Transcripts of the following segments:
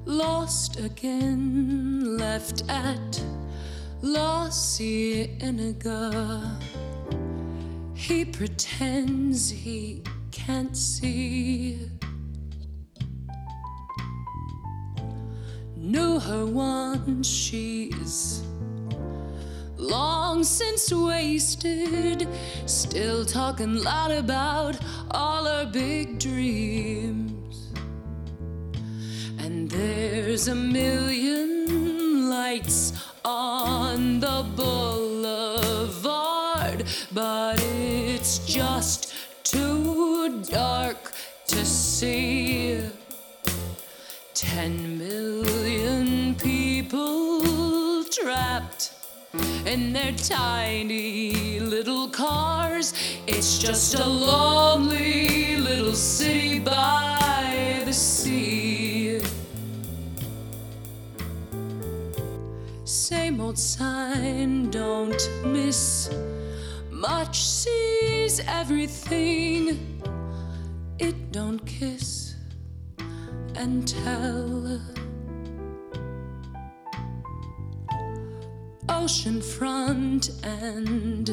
Lost again, left at La Cienega. He pretends he can't see. Knew her once, she's long since wasted, still talking loud about all her big dreams. And there's a million lights on the boulevard, but it's just too dark to see. 10 million people trapped in their tiny little cars. It's just a lonely little city by the sea. Same old sign, don't miss much, sees everything. It don't kiss and tell. Oceanfront and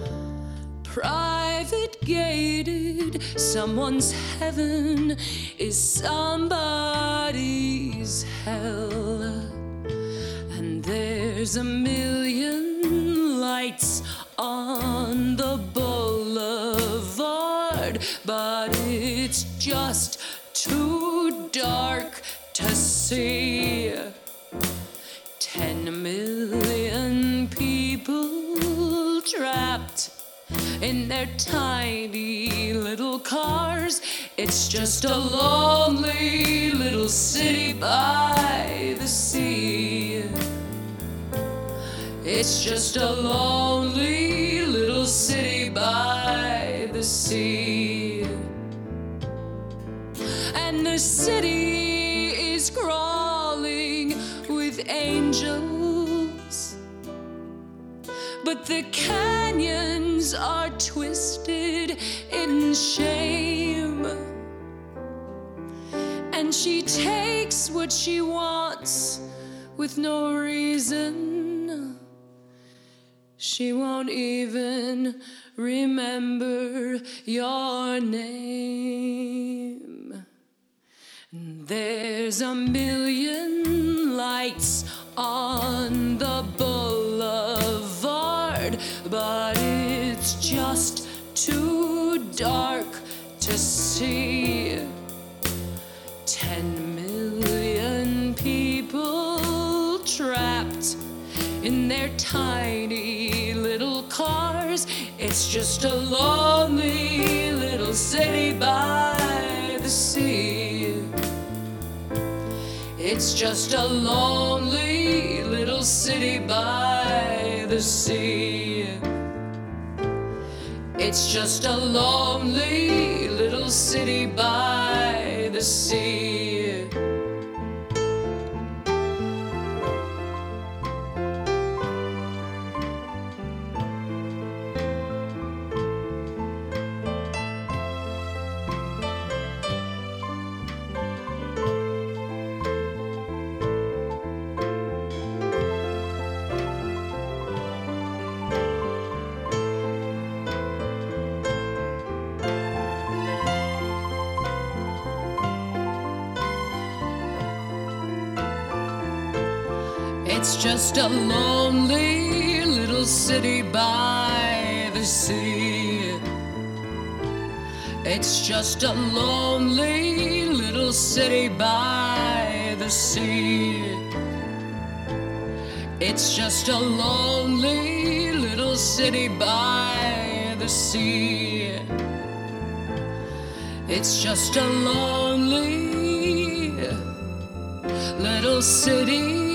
private gated. Someone's heaven is somebody's hell. And there's a million lights on the boulevard, but it's just too dark to see. 10 million people trapped in their tiny little cars. It's just a lonely little city by the sea. It's just a lonely little city by the sea. And the city is crawling with angels, but the canyons are twisted in shame. And she takes what she wants with no reason. She won't even remember your name. There's a million lights on the boulevard, but it's just too dark to see. 10 million people trapped in their tiny little cars. It's just a lonely little city by the sea. It's just a lonely little city by the sea. It's just a lonely little city by the sea. It's just a lonely little city by the sea. It's just a lonely little city by the sea. It's just a lonely little city by the sea. It's just a lonely little city